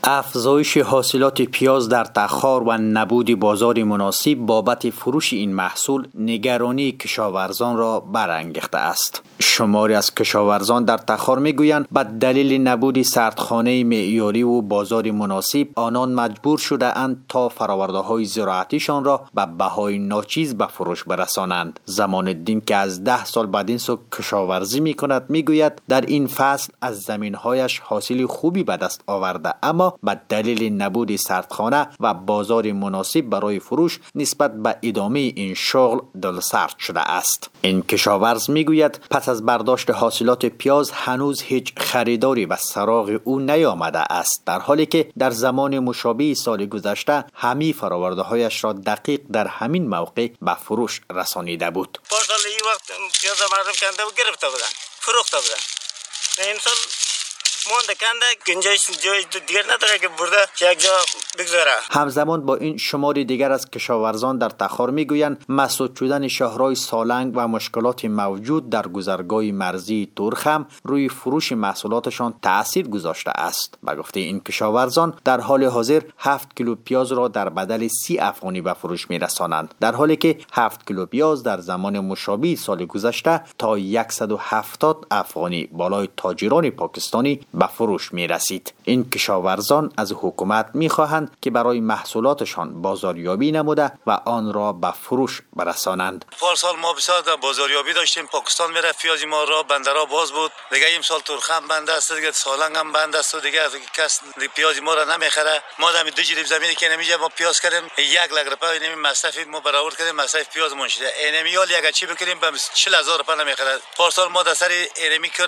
افزایش حاصلات پیاز در تخار و نبود بازار مناسب بابت فروش این محصول نگرانی کشاورزان را برانگیخته است. شماری از کشاورزان در تخار میگویند به دلیل نبود سردخانه معیاری و بازار مناسب آنان مجبور شده اند تا فرآورده‌های زراعتیشان را به بهای ناچیز به فروش برسانند. زمان الدین که از 10 سال بعد این سو کشاورزی میکند میگوید در این فصل از زمینهایش حاصل خوبی به دست آورده، اما به دلیل نبود سردخانه و بازار مناسب برای فروش نسبت به ادامه این شغل دلسرد شده است. این کشاورز میگوید پس از برداشت حاصلات پیاز هنوز هیچ خریداری به سراغ او نیامده است، در حالی که در زمان مشابه سال گذشته همه فرآورده‌هایش را دقیق در همین موقع به فروش رسانیده بود. پارسال این وقت پیاز مردم کنده و گرفته بودن، فروخته بودن. این سال مونده کنده گنجایش جای دیگر نداره که برده یک جا بگذاره. همزمان با این شماری دیگر از کشاورزان در تخار میگویند مسدود شدن شهرهای سالنگ و مشکلات موجود در گذرگاه مرزی تورخم روی فروش محصولاتشان تأثیر گذاشته است. به گفته این کشاورزان در حال حاضر 7 کیلو پیاز را در بدل 30 افغانی به فروش میرسانند، در حالی که 7 کیلو پیاز در زمان مشابه سال گذشته تا 170 افغانی بالای تاجران پاکستانی به فروش می رسید. این کشاورزان از حکومت می خواهند که برای محصولاتشان بازاریابی نموده و آن را به فروش برسانند. پارسال ما بسیار در بازاریابی داشتیم، پاکستان میره پیاز ما را بندرها باز بود، دیگه این سال ترخم بند است، دیگه سالنگ هم بند است و دیگه کس پیاز ما را نمیخره. ما در 2 جریب زمینی که نمیجه ما پیاز کردیم 1 لک روپیه اینم مصرف ما برآورد کردیم، مصرف پیاز مون شده. اینمیال یک چی بکنیم به 40000 روپیه نمیخره. پارسال ما در سر اینمی کرد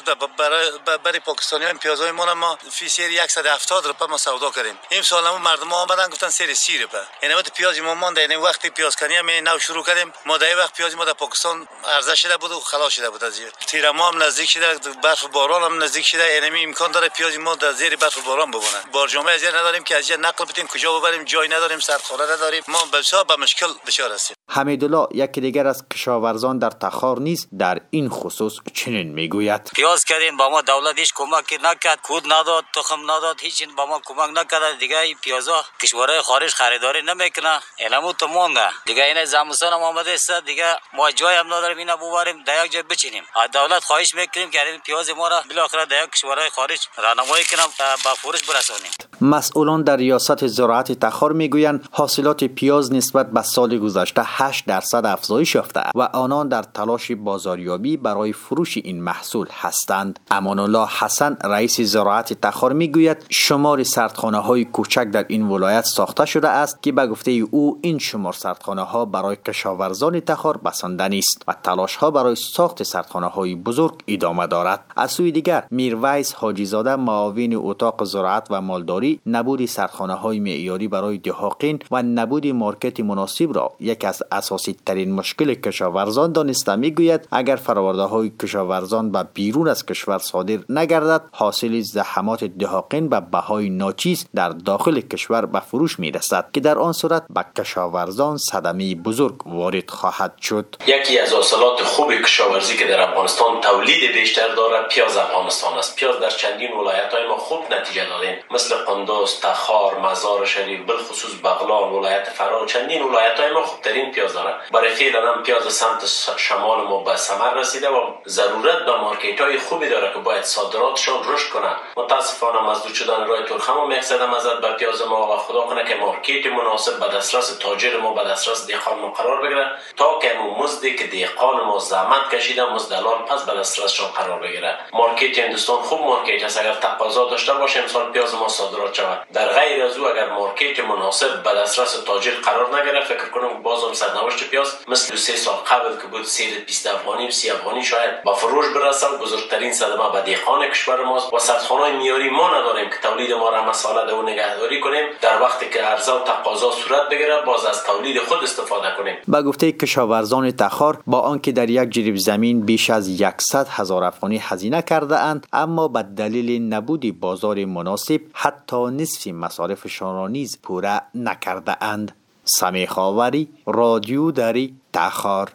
برای پاکستانیان پیاز ما فی سری 170 روپیه ما سودا کردیم. این سال هم مردم آمدن گفتن سری 30 روپیه. یعنی وقت پیاز ما مونده، یعنی وقتی پیاز کنی هم نو شروع کردیم. ما در وقت پیاز ما در پاکستان عرضه شده بود و خلاص شده بود. از تیر ما هم نزدیک شده، برف و باران هم نزدیک شده، یعنی امکان داره پیاز ما در زیر برف و باران بمونه. بارجامه از نداریم که از نقل بدیم، کجا ببریم، جای نداریم، سردخانه نداریم. ما بسیار به مشکل دچار هستیم. حمیدالله یکی دیگر از کشاورزان در تخار نیز در این خصوص چنین میگوید: پیاز کردیم با ما دولت هیچ کمک نکرد، کود نداد، تخم نداد، هیچ با ما کمک نکرد. دیگه این پیازا کشورهای خارج خریداری نمیکنه، اینمو تو مونده. دیگه این زمستان هم آمده است، دیگه ما جای هم نداریم اینا ببریم در یک جای بچینیم. از دولت خواهش میکنیم که این پیاز ما را بالاخره در کشورهای خارج راهنمایی کنم با فروش برسونیم. مسئولان در ریاست زراعت تخار میگویند حاصلات پیاز نسبت به سال گذشته 8% افزایش یافته و آنان در تلاش بازاریابی برای فروش این محصول هستند. امان الله حسن رئیس زراعت تخار میگوید شمار سردخانه های کوچک در این ولایت ساخته شده است که به گفته او این شمار سردخانه ها برای کشاورزان تخار بسنده نیست و تلاش ها برای ساخت سردخانه های بزرگ ادامه دارد. از سوی دیگر میرویس حاجی زاده معاون اتاق زراعت و مالداری نبود سردخانه های معیاری برای دهاقین و نبود مارکت مناسب را یکی از اساسی ترین مشکل کشاورزان دانسته میگوید اگر فرآورده های کشاورزان به بیرون از کشور صادر نگردد حاصل زحمات دهاقین به بهای ناچیز در داخل کشور به فروش میرسد که در آن صورت به کشاورزان صدمه بزرگ وارد خواهد شد. یکی از حاصلات خوب کشاورزی که در افغانستان تولید بیشتر دارد پیاز افغانستان است. پیاز در چندین ولایت‌های ما خوب نتیجه داده، مثل قندوز، تخار، مزار شریف، بالخصوص بغلان، ولایت فرا، چندین ولایت‌های ما خوبترین پیاز دارد. برای فعلا هم پیاز سمت شمال ما به ثمر رسیده و ضرورت به مارکت‌های خوبی داره که باید صادراتشان رشد کنند. متاسفانه مسدود شدن راه ترخم هم یک صدمه ازت به پیاز ما و خدا کنه که مارکت مناسب به دسترس تاجر ما، به دسترس دهقان ما قرار بگیره تا که مزدی که دهقان ما زحمت کشیده مزدلال پس به دسترسشان قرار بگیره. مارکت هندوستان خوب مارکت است، اگر تقاضا داشته باشه امسال پیاز ما صادرات شود. در غیر از او اگر مارکت مناسب به دسترس تاجر قرار نگیره فکر کنم بازم سرنوشت پیاز مثل 3 سال قبل که بود سیر 20 افغانی و 30 افغانی شاید با فروش برسه. بزرگترین صدمه به دهقان کشور ماست و سردخانه‌های معیاری ما نداریم که تولید ما را مساله و نگهداری کنیم. در وقتی که عرضه و تقاضا صورت بگیره باز از تولید خود استفاده کنیم. به گفته کشاورزان تخار با آنکه در یک جریب زمین بیش از 100,000 افغانی هزینه کرده اند، اما به دلیل نبود بازار مناسب حتی نصف مصارفشان را نیز پوره نکرده اند. سمیح خاوری، رادیو دری، تخار.